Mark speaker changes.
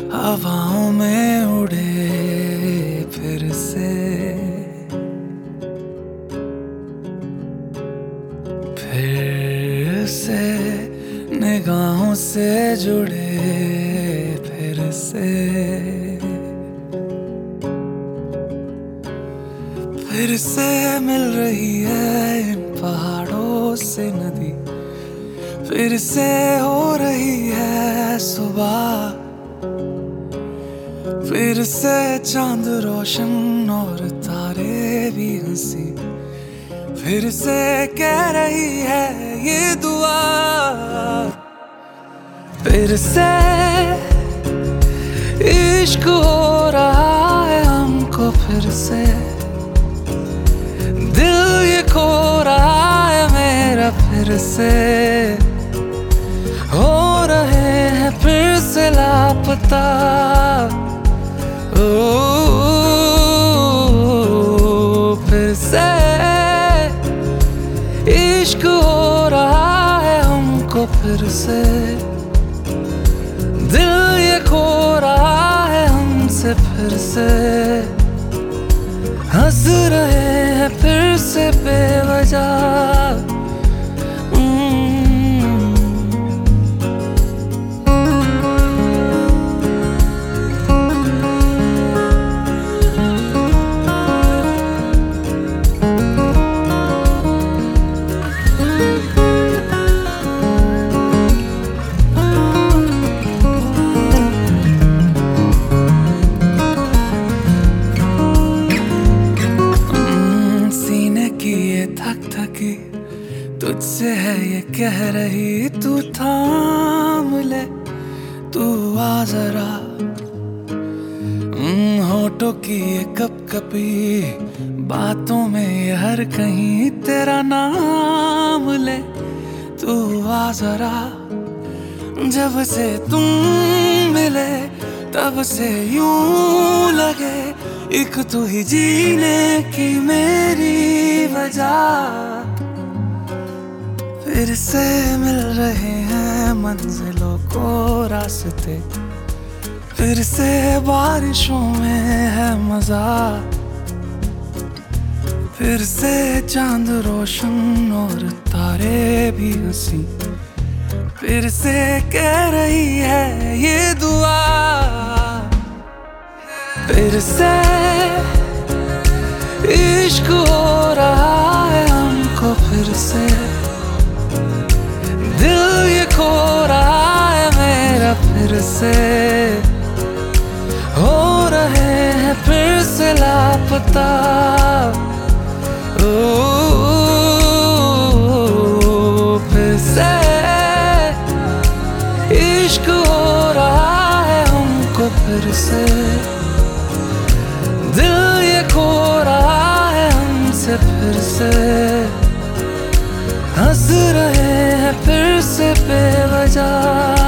Speaker 1: हवाओं में उड़े फिर से निगाहों से जुड़े फिर से मिल रही है इन पहाड़ों से नदी, फिर से हो रही है सुबह, फिर से चांद रोशन और तारे भी हंसी, फिर से कह रही है ये दुआ। फिर से इश्क हो रहा है हमको, फिर से दिल ये खो रहा है मेरा, फिर से हो रहे हैं फिर से लापता। ओ फिर से इश्क हो रहा है हमको, फिर से दिल ये खो रहा है हमसे, फिर से हंस रहे हैं फिर से बेवजह। थकी तुझसे है ये कह रही, तू थाम ले, तू आ जरा। होठों की ये कपकपी बातों में ये हर कहीं तेरा नाम ले, तू आ जरा। जब से तुम मिले तब से यूं लगे एक तू ही जीने की मेरी वजह। फिर से मिल रहे हैं मंजिलों को रास्ते, फिर से बारिशों में है मजा, फिर से चांद रोशन और तारे भी हंसी, फिर से कह रही है ये दुआ। फिर से इश्क हो रहा है हमको, फिर से दिल ये खो रहा है मेरा, फिर से हो रहे हैं फिर से लापता। ओ फिर से इश्क हो रहा है हमको, फिर से दिल ये खो रहा है हमसे, फिर से हंस रहे हैं फिर से बेवजह।